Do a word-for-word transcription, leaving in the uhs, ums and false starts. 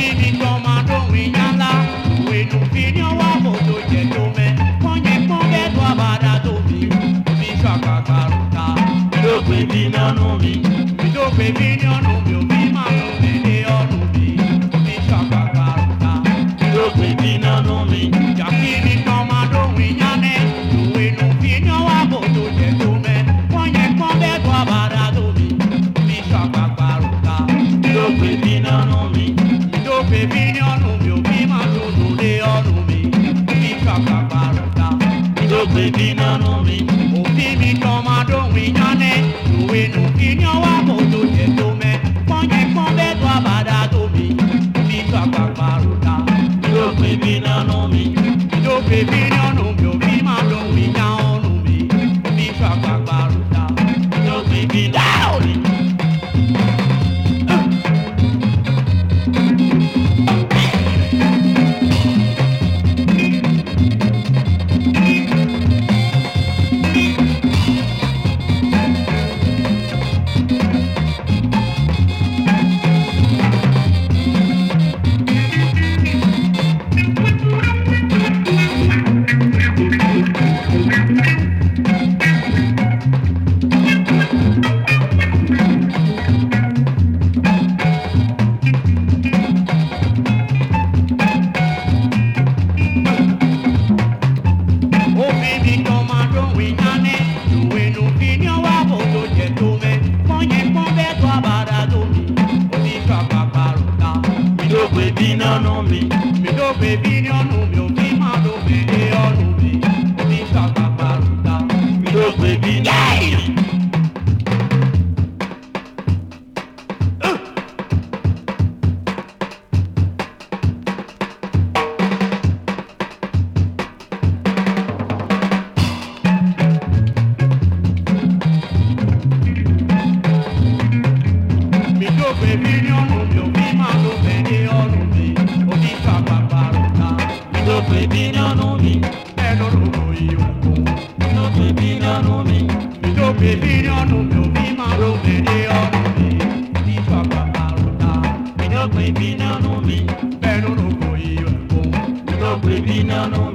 Jackie Tomado Winyala, we no video wa moto jetome. Konye pombe to abada to mi, mi shaka karuta. Mi do pe bi na no mi, mi do pe bi na no mi, mi ma no me de onu mi, mi shaka karuta. Mi do pe bi na no mi, Jackie Tomado Winyane, we no video wa moto jetome. Konye pombe to abada to mi, mi shaka karuta. Mi do pe bi na no mi, mi do pe bi na no mi, mi ma no no de onu mi, mi shaka karuta. mi do pe bi na no mi. Òfìmí tọmọdé wíyánné, ìwé nù kínyàn wá mọ́tò jẹ tó mẹ́. Kọ́nyẹ́ kán bẹ́ẹ̀ tó àbàdà tó mi, mi gbàgbà pàrọ̀dà. Mi do pe bi na no mi, Mi ló pe bí nánú mi ò fi máa lọ wíyán ọ̀nù mi, mi gbàgbà pàrọ̀dà. mi do pe bi na no mi. Òfìmí tọmọdé wíyánné, ìwé nù kínyàn wá mọ́tò jẹ tó mẹ́. Kọ́nyẹ́ kán bẹ́ẹ̀ tó àbàdà tó mi, mi gbàgbà pàrọ̀dà. Mi do pe bi na no mi, Mi ló pe bí nánú mi ò fi máa lọ mẹ́lẹ́ ọ̀nù mi, mi gbàgbà pàrọ̀dà. mi do pe bi na no mi. Mi ló pe bí nánú mi ò fi máa lọ mẹ́lẹ́ ọ̀nù mi, mi gbàgbà pàrọ̀dà. Mi do pe bi na no mi, Bẹ́ẹ̀ ló lóko ìyókù. mi do pe bi na no mi. Mi ló pe bí nánú mi ò fi máa lọ mẹ́lẹ́ ọ̀nù mi, mi gbàgbà pàrọ̀dà. Mi do pe bi na no mi, Bẹ́ẹ̀ ló lóko ìyókù. mi do pe bi na no